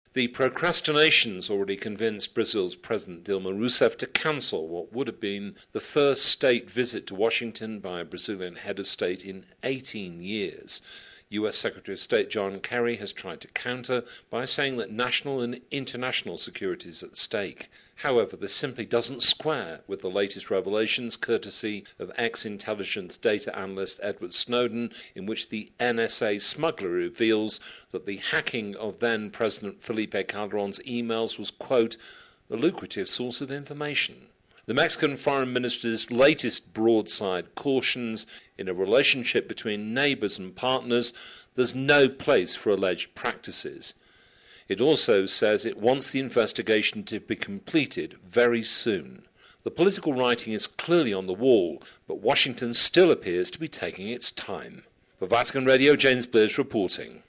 The procrastination's already convinced Brazil's President Dilma Rousseff to cancel what would have been the first state visit to Washington by a Brazilian head of state in 18 years. US Secretary of State John Kerry has tried to counter by saying that national and international security is at stake. However, this simply doesn't square with the latest revelations courtesy of ex-intelligence data analyst Edward Snowden, in which the NSA smuggler reveals that the hacking of then-President Felipe Calderon's emails was, quote, a lucrative source of information. The Mexican Foreign Minister's latest broadside cautions in a relationship between neighbours and partners there's no place for alleged practices. It also says it wants the investigation to be completed very soon. The political writing is clearly on the wall, but Washington still appears to be taking its time. For Vatican Radio, James Bliers reporting.